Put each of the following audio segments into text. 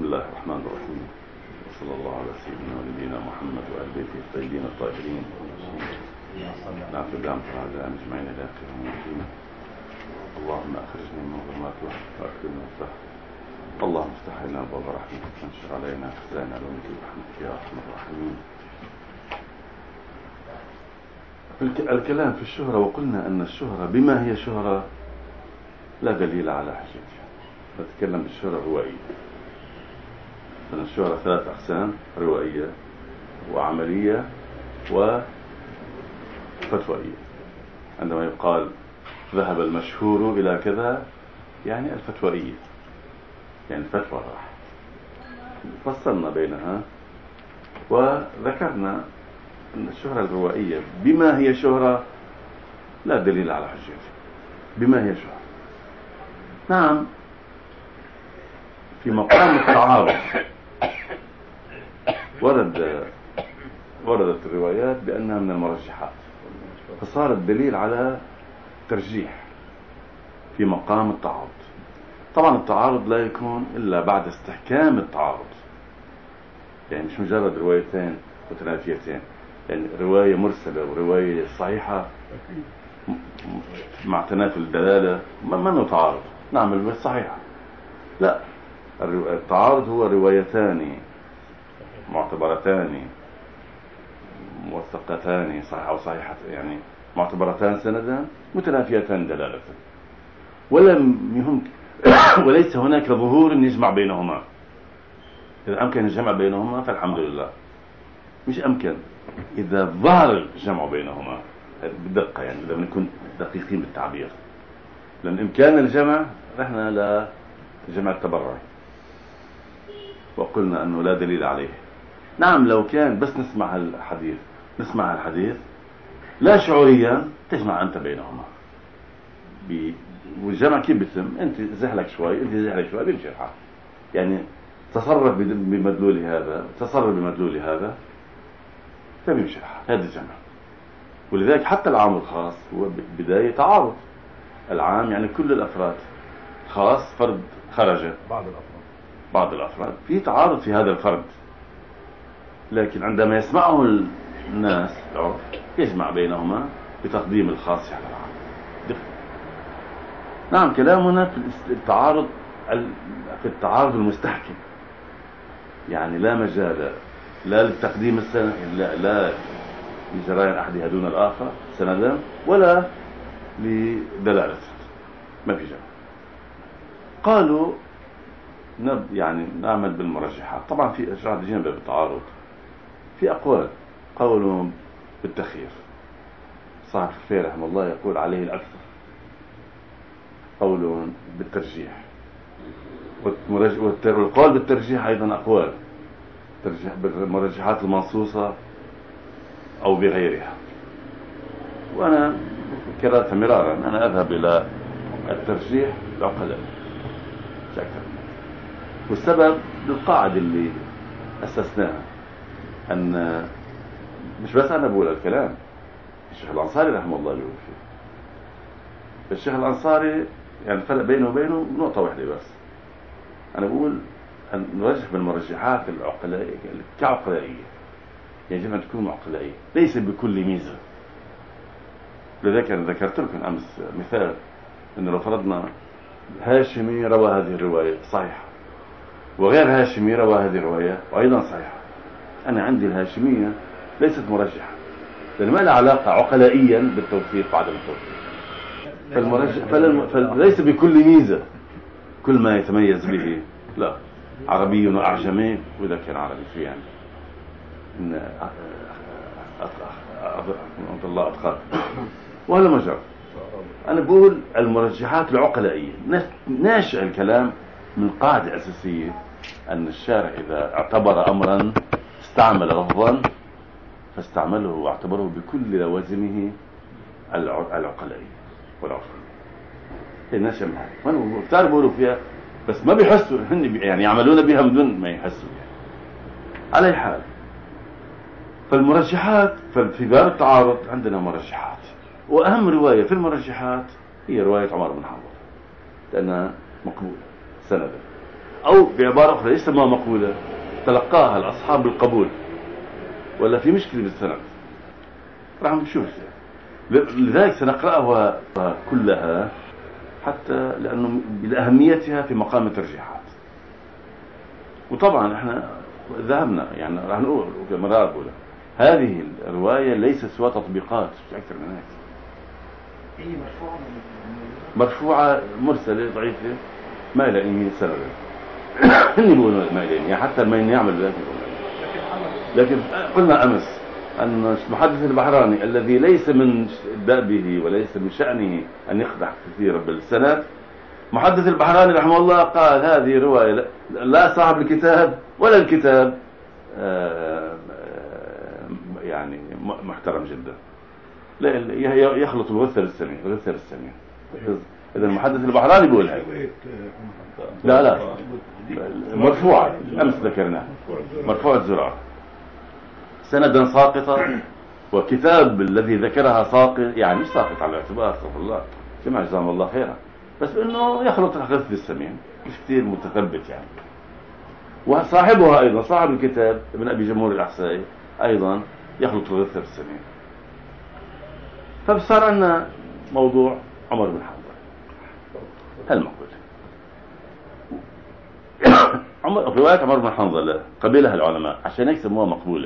بسم الله الرحمن الرحيم، وصلى الله على سيدنا ونبينا محمد وآل بيته الطيبين الطاهرين. نعفو بأمر هذا أجمعين إلى آخر يوم. اللهم أخرجنا من ظلمات الوحي وأكرمنا بالفهم. اللهم افتح لنا أبواب رحمتك وانشر علينا خزائن علومك برحمتك يا أرحم الراحمين. الكلام في الشهرة، وقلنا أن الشهرة بما هي شهرة لا دليل على حجتها. نتكلم بالشهرة الروائية. أن الشهرة 3 أقسام: روائية وعملية وفتوائية. عندما يقال ذهب المشهور إلى كذا يعني الفتوائية، يعني الفتوى راح. فصلنا بينها وذكرنا أن الشهرة الروائية بما هي شهرة لا دليل على حجتها. بما هي شهرة، نعم، في مقام التعارض وردت الروايات بأنها من المرجحات، فصار الدليل على ترجيح في مقام التعارض. طبعا التعارض لا يكون إلا بعد استحكام التعارض، يعني مش مجرد روايتين متنافيتين، يعني رواية مرسلة ورواية صحيحة مع تنافي الدلالة ما تعارض. نعم الرواية صحيحة، لا، التعارض هو روايتان معتبرتان موثقتان صحيحة أو صحيحة، يعني معتبرتان سندا متنافيتان دلالة، وليس هناك ظهور يجمع بينهما. إذا أمكن الجمع بينهما فالحمد لله، مش أمكن إذا ظهر الجمع بينهما بدقة، يعني إذا بنكون دقيقين بالتعبير، لأن إمكان الجمع رحنا لجمع التبرع وقلنا أنه لا دليل عليه. نعم لو كان بس نسمع الحديث لا شعوريا تجمع أنت بينهما، والجمع كيف بيتم؟ أنت زحلك شوي، أنت زحلك شوي، بيمشي الحال. يعني تصرف بمدلول هذا، تصرف بمدلول هذا، فبيمشي الحال. هذا الجمع. ولذلك حتى العام والخاص هو بداية تعارض. العام يعني كل الأفراد، خاص فرد خرج بعض الأفراد، في تعارض في هذا الفرد، لكن عندما يسمعه الناس العرف يجمع بينهما بتقديم الخاص على العام. نعم، كلامنا في التعارض المستحكم، يعني لا مجال لا للتقديم السنة، لا لجريان أحدها دون الآخر سندا، ولا لدلالة، ما في جمع. قالوا يعني نعمل بالمرجحات. طبعا في إشراح جنب بالتعارض، في أقوال. قول بالتخيير، صاحب الخفير رحمه الله يقول عليه الأكثر. قول بالترجيح، والقول بالترجيح أيضا أقوال، ترجيح بالمرجحات المنصوصة أو بغيرها. وأنا كررت مرارا أنا أذهب إلى الترجيح العقلاء مش أكثر. والسبب للقاعدة اللي أسسناها، أن مش بس أنا بقول الكلام، الشيخ الأنصاري رحمه الله يقول فيه. الشيخ الأنصاري يعني الفرق بينه وبينه نقطة واحدة بس، أنا بقول أن نرجح بالمرجحات العقلائية كعقلائية، يجب أن تكون عقلائية ليس بكل ميزة. لذلك أنا ذكرت لكم أمس مثال، أنه لو فرضنا هاشمي روى هذه الرواية صحيحة، وغير هاشمي روى هذه الرواية وأيضا صحيحة، أنا عندي الهاشمية ليست مرجحة، لأن ما لها علاقة عقلائيا بالتوثيق وعدم التوثيق. فليس بكل ميزة كل ما يتميز به، لا، عربي وأعجمي، وإذا كان عربي في يعني إن الله أتقاك، وهذا مجرد. أنا بقول المرجحات العقلائية، ناشئ الكلام من قاعدة أساسية، أن الشارع إذا اعتبر أمرا استعمل لفظا فاستعمله واعتبره بكل لوازمه العقلائية والعرفية. هي ناشئ من هذا، وأنا كتار بقولوا فيها بس ما بيحسوا، يعني يعملون بها من دون ما يحسوا يعني. على أي حال، فالمرجحات في باب التعارض عندنا مرجحات، وأهم رواية في المرجحات هي رواية عمر بن حنظل، لأنها مقبولة سندا. أو بعبارة أخرى يسمى مقولة تلقاها الأصحاب بالقبول، ولا في مشكلة بالسند. راح نشوف، لذلك سنقرأها كلها حتى لأنه لأهميتها في مقام الترجيحات. وطبعا احنا ذهبنا يعني راح نقول مرات أولى هذه الرواية ليست سوى تطبيقات، مش أكثر من هيك. هي مرفوعة مرسلة ضعيفة ما إلى أي سبب. هني بيقولوا ما إلى يعني حتى ما يعمل ذلك. لكن قلنا أمس أن المحدث البحراني الذي ليس من دأبه وليس من شأنه أن يخدع كثيرا بالسند، محدث البحراني رحمه الله قال هذه رواية لا صاحب الكتاب ولا الكتاب يعني محترم جدا، لا يخلط الغثة بالسمين. إذا المحدث البحراني بيقول هذا. لا مرفوعة أمس ذكرناها، مرفوعة زرعة سندا ساقطة، وكتاب الذي ذكرها ساقط يعني مش ساقط على الاعتبار، استغفر الله جمع جزاهم الله خيرا، بس انه يخلط الغث بالسمين مش كثير متثبت يعني. وصاحبها ايضا صاحب الكتاب ابن ابي جمهور الاحسائي ايضا يخلط الغث بالسمين. فبصار عندنا موضوع عمر بن حنظل هالمقول. رواية عمر بن حنظل قبلها العلماء عشان هيك سموها مقبولة،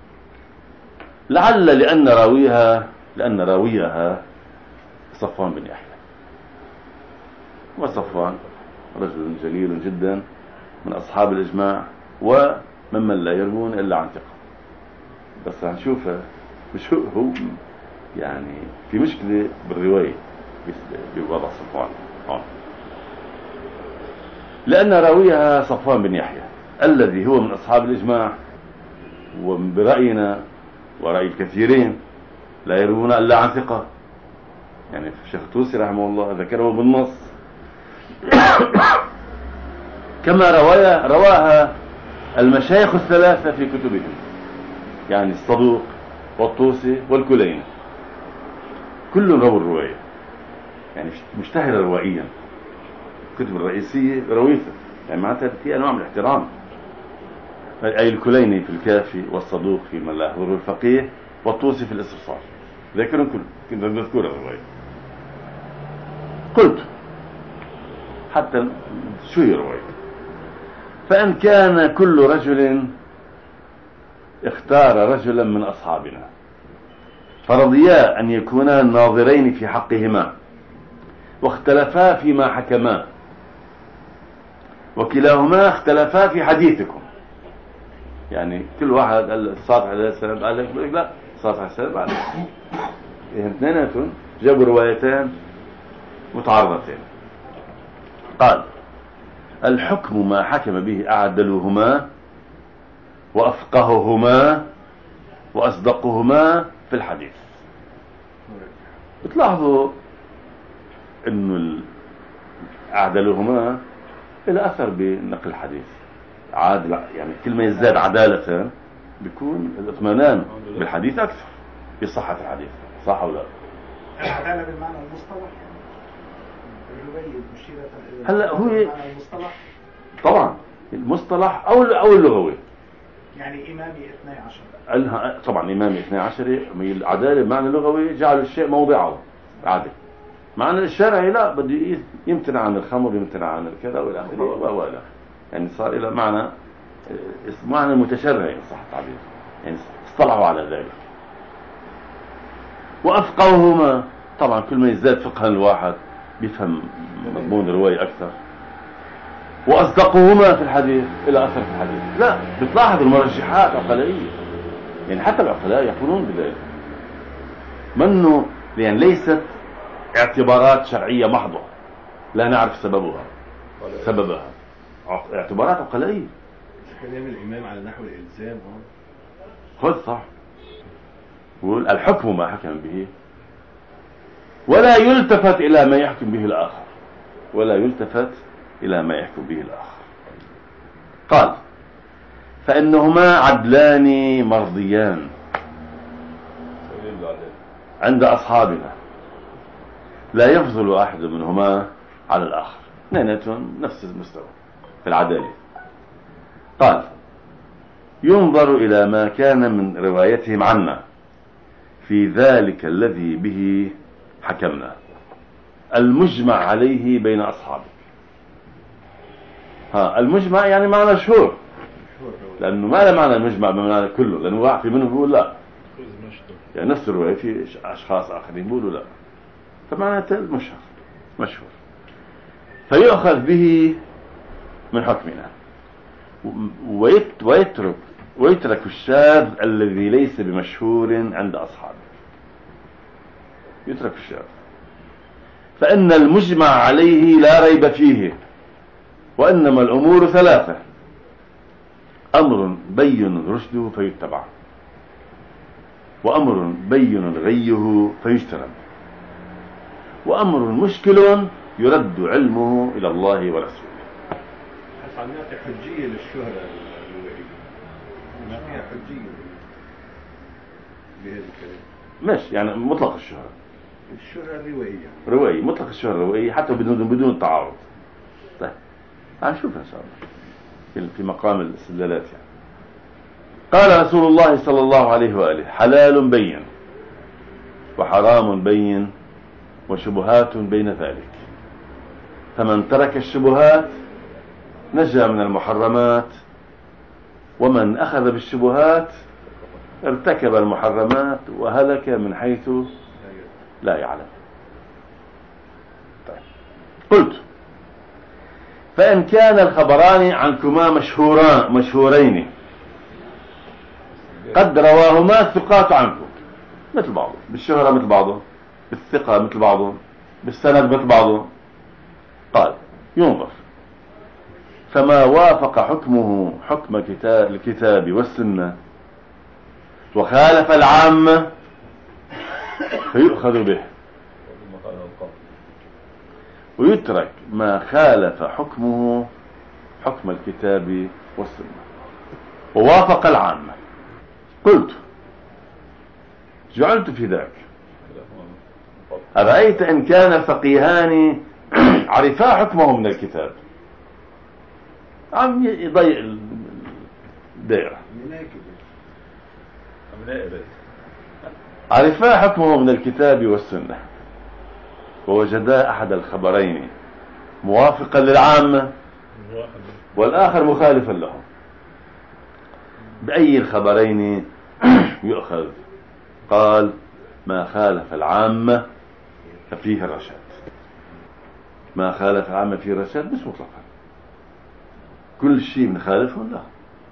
لعل لأن راويها صفوان بن يحيى، وصفوان رجل جليل جدا من أصحاب الإجماع وممن لا يروون إلا عن ثقة. بس هنشوفها مش هو يعني في مشكلة بالرواية بوضع صفوان لأن راويها صفوان بن يحيى الذي هو من أصحاب الإجماع، وبرأينا ورأي الكثيرين لا يروون إلا عن ثقة. يعني الشيخ الطوسي رحمه الله ذكره بالنص كما رواها المشايخ الثلاثة في كتبهم، يعني الصدوق والطوسي والكليني كل رووا الرواية، يعني مشتهرة روائيا. الكتب الرئيسية رويته يعني معناتها في أنواع من الاحترام، أي الكليني في الكافي، والصدوق في من لا يحضره الفقيه، والطوسي في الاستبصار. ذكرهم كنت نذكر الرواية. قلت حتى شو هي رواية؟ فإن كان كل رجل اختار رجلا من أصحابنا فرضيا أن يكونا الناظرين في حقهما واختلفا فيما حكما، وكلاهما اختلفا في حديثكم. يعني كل واحد قال الصادق عليه السلام قال لك لا الصادق عليه السلام قال لك اثنيناتهم جابوا روايتين متعارضتين. قال الحكم ما حكم به أعدلهما وأفقههما وأصدقهما في الحديث. بتلاحظوا انه أعدلهما إلى أثر بنقل الحديث عادل، يعني كل ما يزداد عدالة بيكون الاطمئنان بالحديث أكثر بصحة الحديث، صح ولا لا؟ العدالة بالمعنى المصطلح الرواية مشيرة هلا هو بالمعنى المصطلح طبعا المصطلح أو اللغوي، يعني إمامي 12 طبعا إمامي 12 العدالة بمعنى اللغوي جعل الشيء موضعه عادل. معنى الشرعي لا بده يمتنع عن الخمر، يمتنع عن الكذا والى اخره يعني صار الى معنى متشرعي صح التعبير، يعني اصطلحوا على ذلك. وافقههما طبعا كل ما يزداد فقها الواحد بيفهم مضمون الرواية اكثر. واصدقهما في الحديث الى اثر في الحديث. لا بتلاحظ المرجحات عقلائية، يعني حتى العقلاء يقولون بذلك، منه يعني ليست اعتبارات شرعية محضة لا نعرف سببها اعتبارات عقلائية. كلام الإمام على نحو الإلزام خذ صح، يقول الحكم ما حكم به ولا يلتفت إلى ما يحكم به الآخر، ولا يلتفت إلى ما يحكم به الآخر. قال فإنهما عدلان مرضيان عند أصحابنا لا يفضل أحد منهما على الآخر، اثنيناتهم نفس المستوى. في العدالة. قال ينظر إلى ما كان من روايتهم عنا في ذلك الذي به حكمنا المجمع عليه بين أصحابه. المجمع يعني معنى مشهور، لأنه ما له معنى المجمع بمعنى كله، لأنه واحد في منهم بيقول لا، يعني نفس الرواية في أشخاص آخرين بيقولوا لا، فمعنى مشهور فيؤخذ به من حكمنا ويترك الشاذ الذي ليس بمشهور عند أصحابه. يترك الشاذ، فإن المجمع عليه لا ريب فيه، وإنما الأمور ثلاثة: أمر بين رشده فيتبع، وأمر بين غيه فيجتنب، وأمر مشكل يرد علمه إلى الله ورسوله. عم نعطي حجية للشهرة الروائية، نعطيها حجية بهذا الكلام. ماشي، يعني مطلق الشهرة الروائية، روائي مطلق الشهرة الروائية حتى بدون التعارض. طيب هنشوف إن شاء الله في مقام الاستدلالات. يعني قال رسول الله صلى الله عليه وآله: حلال بين وحرام بين وشبهات بين ذلك، فمن ترك الشبهات نجا من المحرمات، ومن أخذ بالشبهات ارتكب المحرمات وهلك من حيث لا يعلم. طيب. قلت: فإن كان الخبران عنكما مشهورين قد رواهما الثقات عنكم، مثل بعضه، بالشهرة مثل بعضه، بالثقة مثل بعضه، بالسند مثل بعضه، قال: ينظر، فما وافق حكمه حكم الكتاب والسنة وخالف العامة فيؤخذ به، ويترك ما خالف حكمه حكم الكتاب والسنة ووافق العامة. قلت: جعلت في ذاك أرأيت إن كان الفقيهان عرفا حكمه من الكتاب، عم يضيع الدائرة، عرفا حكمه من الكتاب والسنة ووجدا أحد الخبرين موافقا للعامة والآخر مخالفا له، بأي الخبرين يؤخذ؟ قال: ما خالف العامة ففيه الرشاد. ما خالف العامة فيه الرشاد مش مطلقا، كل شيء بنخالفه لا.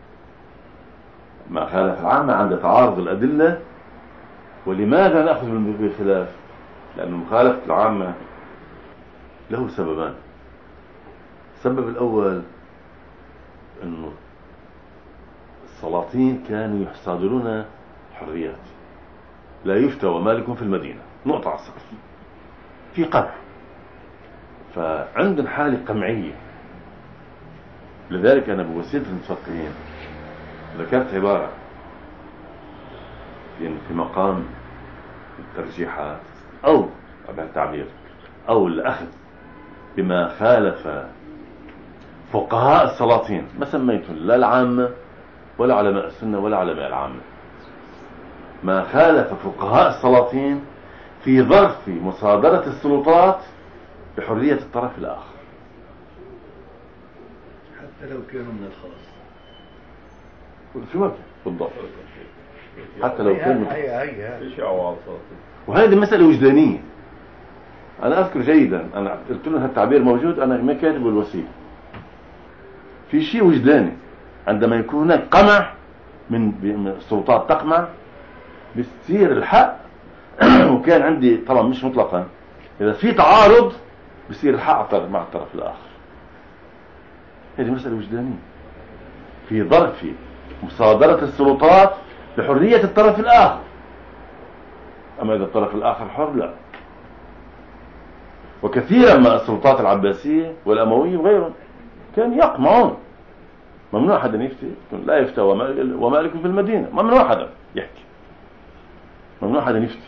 ما خالف العامة عند تعارض الأدلة. ولماذا نأخذ بالخلاف؟ لأن مخالفة العامة له سببان. السبب الأول أنه السلاطين كانوا يصادرون حريات، لا يفتى ومالك في المدينة، نقطة على السقف، في قمع، فعندنا حالة قمعية. لذلك أنا بوسيلة المفقهين ذكرت عبارة في مقام الترجيحات أو بالتعبير أو الأخذ بما خالف فقهاء السلاطين، ما سميته لا العامة ولا علماء السنة ولا علماء العامة، ما خالف فقهاء السلاطين في ظرف مصادرة السلطات بحرية الطرف الآخر، حتى لو كانوا من الخاص. شو ما بالضبط، حتى لو كان وهذه مسألة وجدانية. أنا أذكر جيدا، أنا قلت له هالتعبير موجود، أنا ما كاتب الوسيلة، في شيء وجداني عندما يكون هناك قمع من السلطات تقمع بيصير الحق وكان عندي طبعا مش مطلقا، إذا في تعارض بيصير الحق مع الطرف الآخر. هذه مسألة وجدانية في ظرف مصادرة السلطات بحرية الطرف الآخر. أما إذا الطرف الآخر حر لا. وكثيرا ما السلطات العباسية والأموية وغيرهم كان يقمعون، ممنوع حدا يفتي، لا يفتى ومالك في المدينة، ممنوع حدا يحكي، ممنوع حدا يفتي.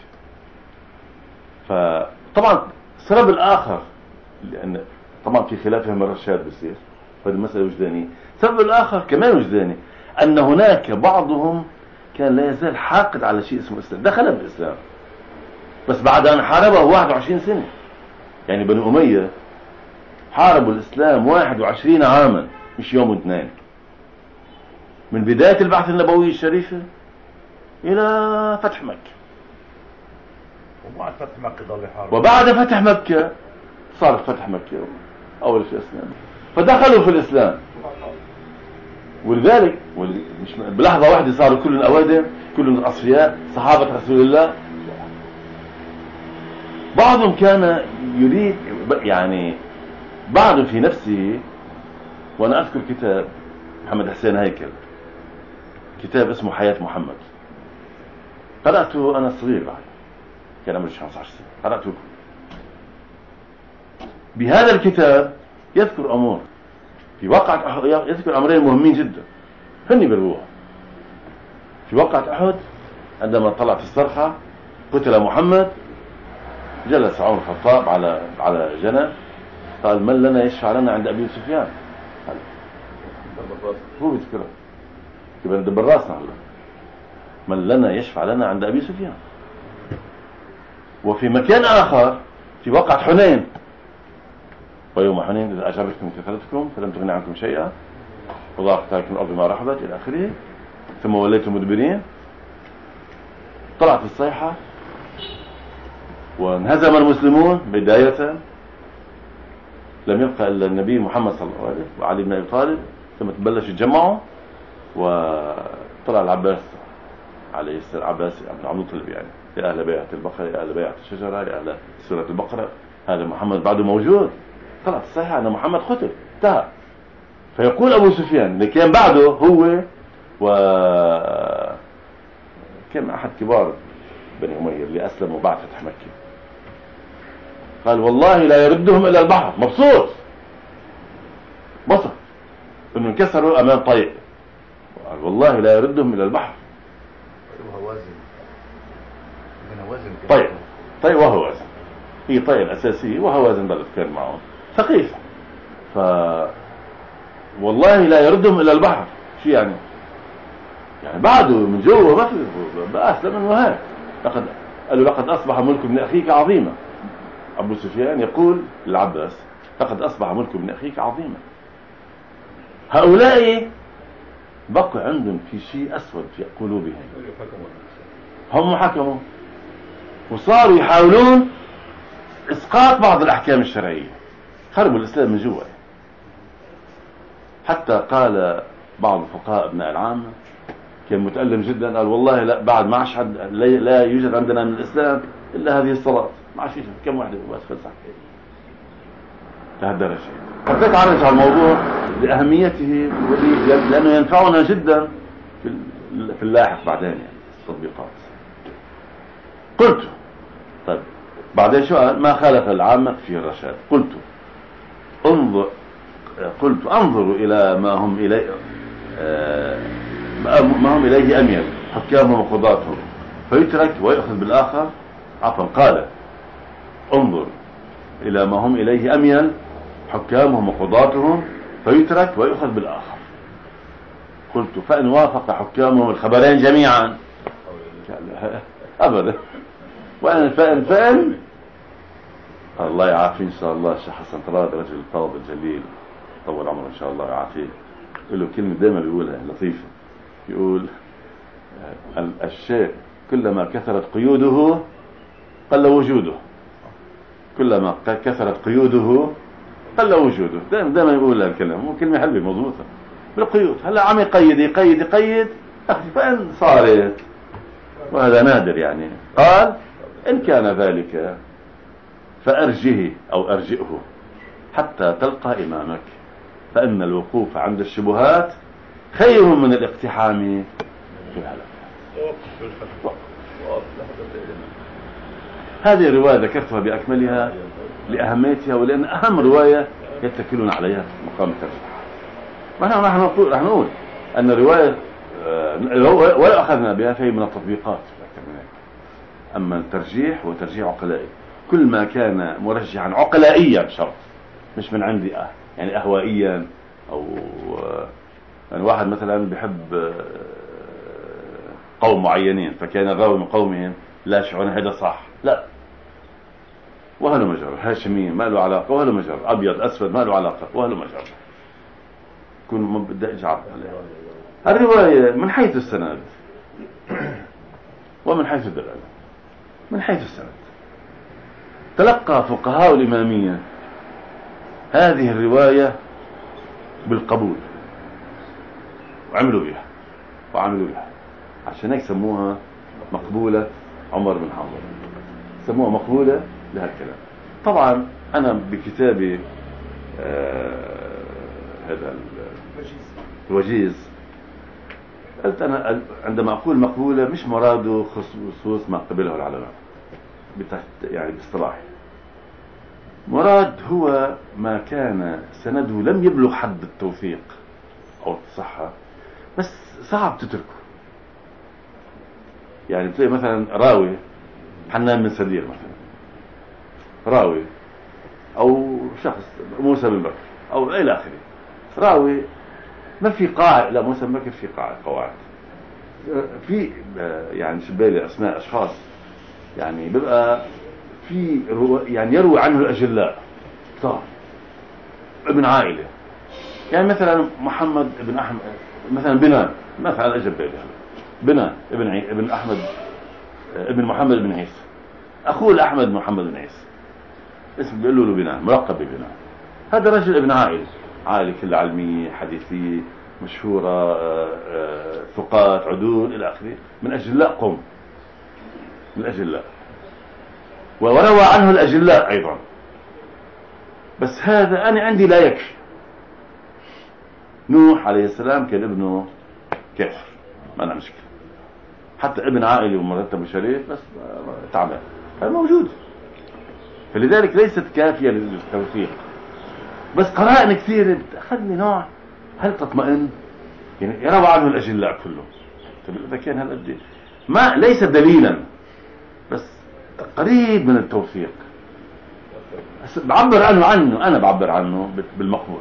فطبعا السبب الآخر لأن طبعا في خلافهم الرشاد بيصير، هذه مسألة وجدانية. السبب الآخر كمان وجداني، أن هناك بعضهم كان لا يزال حاقد على شيء اسمه الإسلام، دخل بالإسلام بس بعد أن حاربه 21 سنة. يعني بني أمية حاربوا الإسلام 21 عاما، مش يوم واثنين، من بداية البعث النبوي الشريفة إلى فتح مكة. وبعد فتح مكة ضل يحارب، وبعد فتح مكة صار فتح مكة أول في الإسلام، فدخلوا في الإسلام. ولذلك مش بلحظة واحدة صاروا كلهم أوادم، كلهم أصفياء صحابة رسول الله. بعضهم كان يريد يعني بعض في نفسه. وأنا أذكر كتاب محمد حسين هيكل، كتاب اسمه حياة محمد، قرأته أنا صغير بعد، كان عمري 15 سنة، قرأته. بهذا الكتاب يذكر أمور في وقعة، يذكر أمرين مهمين جدا هني بالروح. في وقعة أحد عندما طلعت الصرخة قتل محمد، جلس عمر الخطاب على جنب، قال من لنا يشفع لنا عند أبي سفيان. هو بيذكره كيف ندبر راسنا هلا، من لنا يشفع لنا عند أبي سفيان. وفي مكان آخر في وقعة حنين، ويوم حنين إذا أعجبتكم كثرتكم فلم تغن عنكم شيئا وضاقت عليكم الأرض ما رحبت إلى آخره ثم وليتم مدبرين. طلعت الصيحة وانهزم المسلمون بداية، لم يبقى إلا النبي محمد صلى الله عليه وسلم وعلي بن أبي طالب، ثم تبلش يتجمعوا وطلع العباس عليه السلام، عباس بن عبد المطلب، يعني يا أهل بيعة البقرة يا أهل بيعة الشجرة يا أهل سورة البقرة، هذا محمد بعده موجود. طلعت الصيحة أن محمد قتل انتهى. فيقول أبو سفيان اللي كان بعده هو كان أحد كبار بني أمية اللي أسلموا بعد فتح مكة، قال والله لا يردهم إلى البحر. مبسوط بسط إنه انكسروا أمام طيء، قال والله لا يردهم إلى البحر. طيء وهوازن، هي طيء الأساسية وهوازن بلد كان معهم ثقيف. والله لا يردهم إلى البحر. شو يعني بعده من جوه ما في بأسلم من وهاك. قالوا لقد أصبح ملك ابن أخيك عظيما. أبو سفيان يقول للعباس لقد أصبح ملك ابن أخيك عظيما. هؤلاء بقوا عندهم في شيء أسود في قلوبهم، هم حكموا وصاروا يحاولون إسقاط بعض الأحكام الشرعية، خربوا الإسلام من جوا. حتى قال بعض الفقهاء ابناء العامة كان متألم جدا، قال والله لا بعد ما عادش لا يوجد عندنا من الإسلام إلا هذه الصلاة، ما عادش كم واحدة بس خلص لهالدرجة. حبيت أعرج على الموضوع لأهميته لأنه ينفعنا جدا في اللاحق بعدين، يعني التطبيقات. قلت طيب بعدين شو ما خالف العامة في الرشاد. قلت انظروا إلى ما هم إليه أميل حكامهم وقضاتهم فيترك ويأخذ بالآخر. عفوا قال انظر إلى ما هم إليه أميل حكامهم وقضاتهم فيترك ويأخذ بالآخر. قلت فإن وافق حكامهم الخبرين جميعا أبدا، وأنا فإن الله يعافيه إن شاء الله. الشيخ حسن طراد رجل فاضل جليل طول عمره إن شاء الله يعافيه، يقول له كلمة دائما يقولها لطيفة، يقول الشيء كلما كثرت قيوده قل وجوده، كلما كثرت قيوده قل وجوده. دائما يقول الكلام، وكلمة حلوة مضبوطة بالقيود. هلا عم يقيد فإن صارت، وهذا نادر يعني. قال إن كان ذلك فأرجه أو أرجئه حتى تلقى إمامك، فإن الوقوف عند الشبهات خير من الاقتحام في الهلاك. هذه الرواية ذكرتها بأكملها لأهميتها، ولأن أهم رواية يتكلون عليها في مقام الترجيح. نحن نقول أن الرواية ولو أخذنا بها فهي من التطبيقات. أما الترجيح هو ترجيح عقلائي، كل ما كان مرجحا عقلائيا شرط، مش من عندي يعني أهوائيا أو يعني واحد مثلا بحب قوم معينين، فكان الراوي من قومهم لا يشعرون هذا صح، لا، وهله مجر، هاشمي ما له علاقة، وهله مجر، أبيض أسود ما له علاقة، وهله مجر، كون ما بدي أجعل الرواية من حيث السند ومن حيث الدلالة. من حيث السند تلقى فقهاء الإمامية هذه الرواية بالقبول وعملوا بها عشان هيك سموها مقبولة عمر بن حنظلة، سموها مقبولة لهالكلام. طبعا أنا بكتابي هذا الوجيز قلت أنا عندما أقول مقبولة مش مراده خصوص ما قبله العلماء يعني باصطلاح، مراد هو ما كان سنده لم يبلغ حد التوثيق أو الصحة بس صعب تتركه. يعني بتلاقي مثلا راوي حنان بن سدير مثلا، راوي أو شخص موسى بن بكر أو إلى آخره، راوي ما في قاعدة، لا موسى بن بكر في قواعد في يعني شبالي أسماء أشخاص يعني بيبقى في يعني يروي عنه الأجلاء كثار ابن عائلة. يعني مثلا محمد ابن أحمد مثلا بنان مثلا أجبالي بنان ابن أحمد ابن محمد بن عيسى، أخوه الأحمد محمد بن عيسى، اسم بيقولوا له بنان، ملقب ببنان. هذا رجل ابن عائلة كلها علمية حديثية مشهورة، ثقات عدول إلى آخره، من أجلاء قوم، من الأجلاء، وروى عنه الأجلاء أيضا. بس هذا أنا عندي لا يكفي. نوح عليه السلام كان ابنه كافر، ما أنا مشكلة، حتى ابن عائلي ومرتب شريف بس تعبان، هذا موجود. فلذلك ليست كافية للتوثيق، بس قرائن كثيرة أخذني نوع هل تطمئن، يعني يروى عنه الأجلاء كله. طيب إذا كان هالقد ما ليس دليلا بس قريب من التوثيق، بعبر عنه أنا بعبر عنه بالمقبول.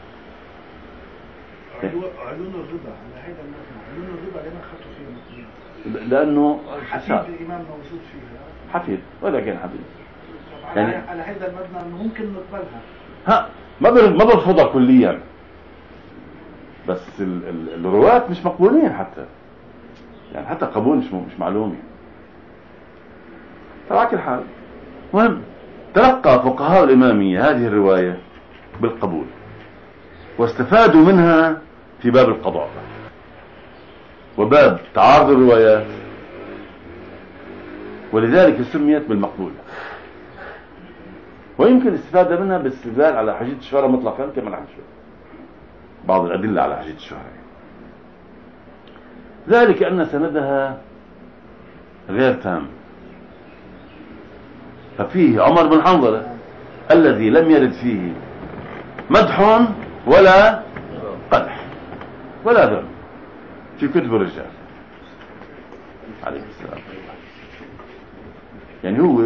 علون الرضا على هذا المبنى، علون الرضا لما خطوا فيه لأنه حفيد الإمام موجود فيها، حفيد ولا كان حفيد يعني على هذا المبنى أنه ممكن نقبلها، ها ما برفضها كليا، بس الرواة مش مقبولين حتى، يعني حتى قبول مش معلومي. على كل حال مهم تلقى فقهاء الإمامية هذه الرواية بالقبول واستفادوا منها في باب القضاء وباب تعارض الروايات، ولذلك سميت بالمقبولة. ويمكن الاستفادة منها بالاستدلال على حجية الشهرة مطلقا كما نحن نشوف بعض الأدلة على حجية الشهرة، ذلك أن سندها غير تام. ففيه عمر بن حنظلة الذي لم يرد فيه مدح ولا قدح ولا ذم في كتب الرجال عليه السلام. يعني هو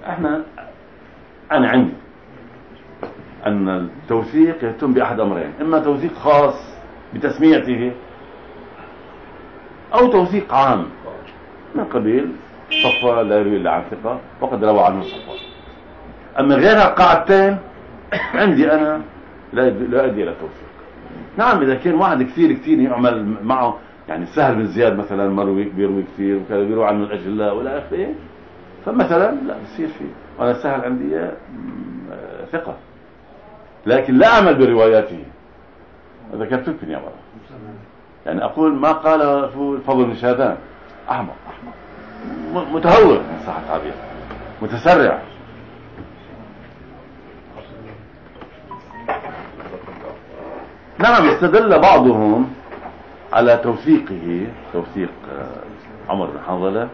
أنا عندي أن التوثيق يتم بأحد أمرين، إما توثيق خاص بتسميته أو توثيق عام من قبيل صفوة لا يروي إلا عن ثقة وقد روى عنه صفوة. أما غير القاعدتين عندي أنا لا أدي إلى توثيق. نعم إذا كان واحد كثير يعمل معه، يعني سهل بن زياد مثلا بيروي كثير وكان بيروي عنه الأجلاء ولا آخره، فمثلا لا بصير فيه، وأنا سهل عندي ثقة، لكن لا أعمل برواياته. ذكرت لكم يا مرة، يعني أقول ما قال الفضل بن شاذان أحمق متهور من صح التعبير، متسرع. نعم استدل بعضهم على توثيق عمر بن حنظلة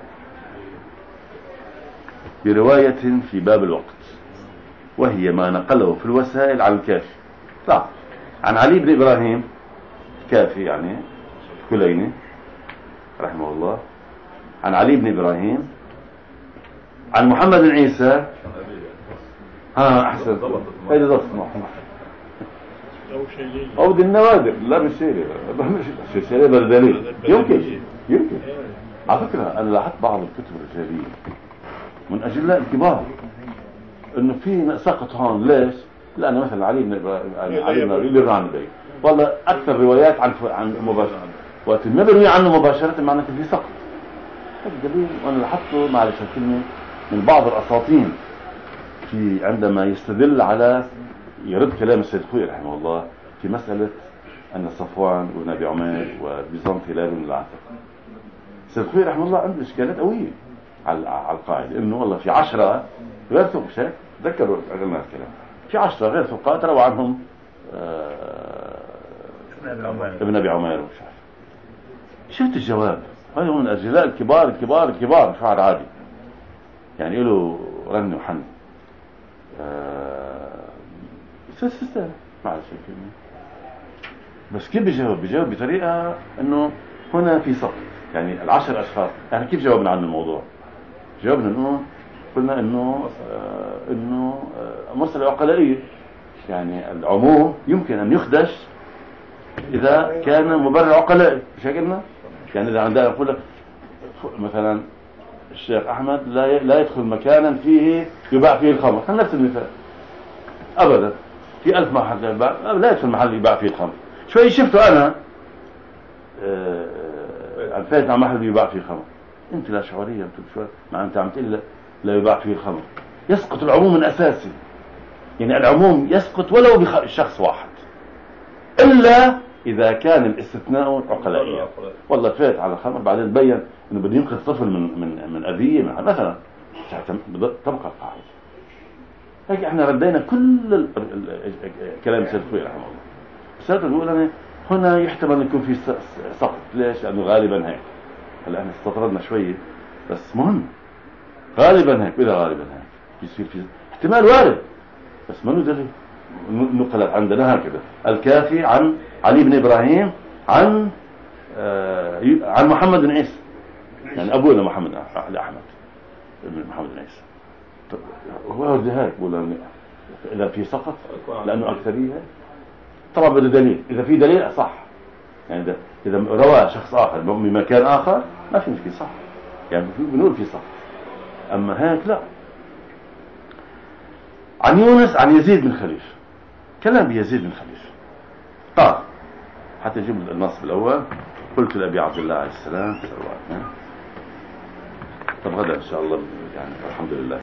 برواية في باب الوقت، وهي ما نقله في الوسائل عن الكافي، صح، عن علي بن إبراهيم الكافي يعني كليني رحمه الله، عن علي بن إبراهيم عن محمد بن عيسى. أحسن، هذا ضبط أو دي النوادر، لا مش شيء، مش شيء دليل. يمكن على فكرة أنا لاحظت بعض الكتب الرجالية من أجلاء الكبار إنه في سقط هون. ليش؟ لأن مثلا علي بن الرانبي والله أكثر روايات عن مباشرة، وقت ما بروي عنه مباشرة معناته في سقط. الدليل وأنا لاحظته معلش الكلمة من بعض الأساطين في عندما يستدل على يرد كلام السيد خوي رحمه الله في مسألة أن صفوان وابن أبي عمير وبيزنطي لا يبنوا العتق. السيد خوي رحمه الله عنده إشكالات قوية على القاعدة، إنه والله في 10 غير ثقة، مش هيك؟ تذكروا قلنا الكلام، في 10 غير ثقات روى عنهم ابن أبي عمير ومش عارف. شفت الجواب؟ هذا من الأجلاء الكبار شعر عادي يعني له رن وحن. سيستاهل معلش الكلمة. بس كيف بيجاوب بطريقة انه هنا في سقط، يعني ال10 اشخاص. يعني كيف جاوبنا عن الموضوع؟ جاوبنا انه قلنا انه مسألة عقلائية، يعني العموم يمكن ان يخدش اذا كان مبرر عقلائي، مش هيك قلنا؟ يعني اذا عندنا نقول لك مثلا الشيخ احمد لا يدخل مكانا فيه يباع فيه الخمر، خلينا نفس المثال. ابدا في 1000 محل يباع، لا يدخل محل يباع فيه الخمر. شوي شفته انا فايت على محل يباع فيه خمر، انت لا شعوريه شوي مع انت عم تقول لا يباع فيه الخمر. يسقط العموم من اساسه، يعني العموم يسقط ولو بشخص واحد، الا اذا كان الاستثناء عقلائيا. والله فات على خمر بعدين تبين انه بده ينقذ طفل من اذيه مثلا، تبقى القاعده. هيك احنا ردينا كل كلام سيد خوي رحمه الله. بس بقول انا هنا يحتمل ان يكون في سقط. ليش؟ لانه غالبا هيك. هلا احنا استطردنا شويه بس مهم. غالبا هيك، اذا غالبا هيك يصير في احتمال وارد، بس ما له دليل. نقلت عندنا هكذا الكافي عن علي بن ابراهيم عن محمد بن عيسى، يعني ابونا محمد احمد بن محمد بن عيسى. هو ورد هيك بقول اذا في سقط لانه اكثريه طبعا بده دليل. اذا في دليل صح، يعني اذا روى شخص اخر من مكان اخر ما في مشكله، صح، يعني بنقول في سقط. اما هيك لا. عن يونس عن يزيد بن خليفه، كلام بيزيد بن خليفه قال، حتى نجيب النص الاول: قلت لابي عبد الله عليه السلام طب غدا ان شاء الله، يعني الحمد لله.